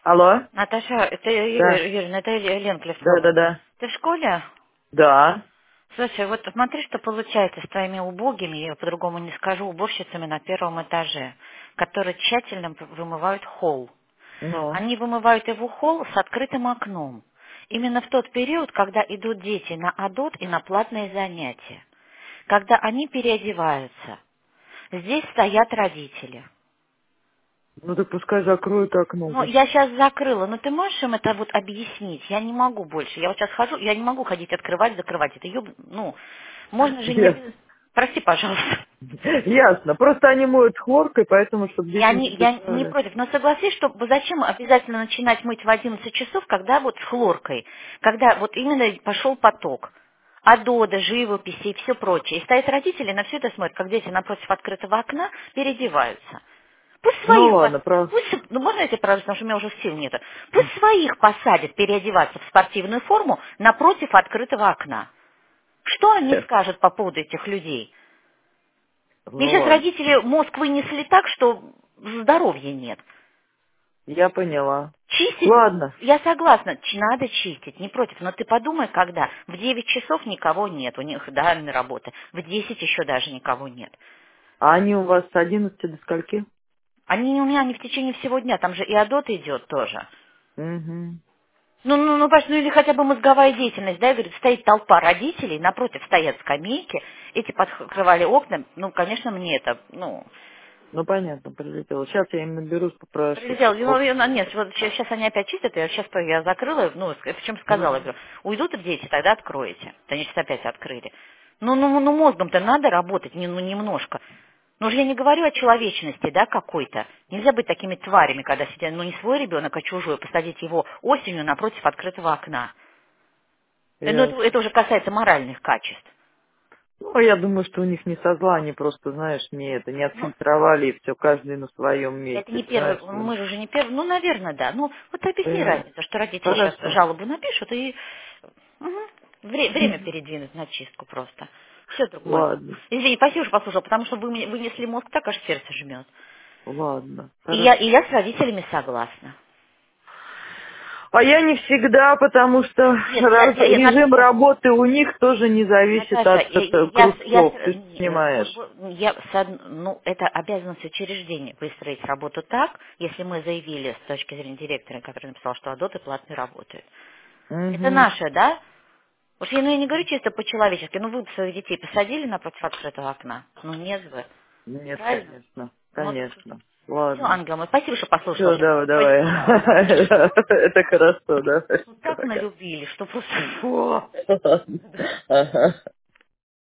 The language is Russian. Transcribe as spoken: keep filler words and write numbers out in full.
Алло? Наташа, это Да. Юрий, Юрий, это Лен Да, Клевцова. да, да. Ты в школе? Да. Слушай, вот смотри, что получается с твоими убогими, я по-другому не скажу, уборщицами на первом этаже, которые тщательно вымывают холл. Ну. Они вымывают его холл с открытым окном. Именно в тот период, когда идут дети на АДОТ и на платные занятия. Когда они переодеваются. Здесь стоят родители. Ну так пускай закроют окно Ну, уже. я сейчас закрыла, но ты можешь им это вот объяснить? Я не могу больше. Я вот сейчас хожу, я не могу ходить, открывать, закрывать. Это ёб... Ну, можно же не Ясно. обязательно... Прости, пожалуйста. Ясно. Просто они моют хлоркой, поэтому, чтобы дети Я не не, я не переживали. против, но согласись, что зачем обязательно начинать мыть в одиннадцать часов, когда вот с хлоркой, когда вот именно пошел поток. Адода, живописи и все прочее. И стоят родители, на все это смотрят, как дети напротив открытого окна переодеваются. Пусть Ну своих, пос- ладно, прав. пусть, ну можно я тебе правда, потому что у меня уже сил нет. Пусть своих посадят переодеваться в спортивную форму напротив открытого окна. Что они скажут по поводу этих людей? Мне Ну сейчас ладно. родители мозг вынесли так, что здоровья нет. Я поняла. Чистить, Ладно. я согласна, ч- надо чистить, не против, но ты подумай, когда в девять часов никого нет, у них данная работа, в десять еще даже никого нет. А они у вас с одиннадцати до скольки? Они не у меня не в течение всего дня, там же и адот идет тоже. Угу. Ну, ну, ну, Паш, ну или хотя бы мозговая деятельность, да, я говорю, стоит толпа родителей, напротив стоят скамейки, эти подкрывали окна, ну, конечно, мне это, ну, Ну понятно, прилетело. Сейчас я им наберусь, попрошу, прилетело, чтобы... ну, и, ну, нет, вот сейчас они опять чистят, я сейчас я закрыла, ну, с- в чем сказала, я Мгм. говорю, уйдут дети, тогда откроете. Вот они сейчас опять открыли. Ну, ну, ну, мозгом-то надо работать, не- ну, немножко. Ну, же я не говорю о человечности, да, какой-то. Нельзя быть такими тварями, когда сидят, ну, не свой ребенок, а чужой, посадить его осенью напротив открытого окна. Э, Ну, это, Ясно. это уже касается моральных качеств. Ну, я думаю, что у них не со зла, они просто, знаешь, не это, не Ну, отфильтровали, и все, каждый на своем это месте, не первый, понимаешь? Ну, мы же уже не первый, ну, наверное, да. Ну, вот объясни э, разницу, что родители сейчас Хорошо. жалобу напишут и мгм, вре- время Мгм. передвинуть на чистку просто. Все другое. Ладно, Извини, спасибо, что послушал, потому что вы мне вынесли мозг так, аж сердце жмет. ладно, И я, хорошо. и я с родителями согласна. А я не всегда, потому что Нет, я, раз- я, я- режим Наташа, работы у них тоже не зависит Наташа, от я, это, я, я, кружков, ты ж э, понимаешь. вот- вот я с од- ну, это обязанность учреждения выстроить работу так, если мы заявили с точки зрения директора, который написал, что адоты платные работают. Это Угу. наше, да? Уж я, ну, я не говорю чисто по-человечески, ну вы бы своих детей посадили напротив открытого окна? Ну нет бы. Нет, Правильно? конечно, Ну вот конечно. все, Ладно. ангел мой, спасибо, что послушала. Все, Сейчас давай, давай. пойду домой. Это хорошо, да? Ну так налюбили, что просто фу. Ага.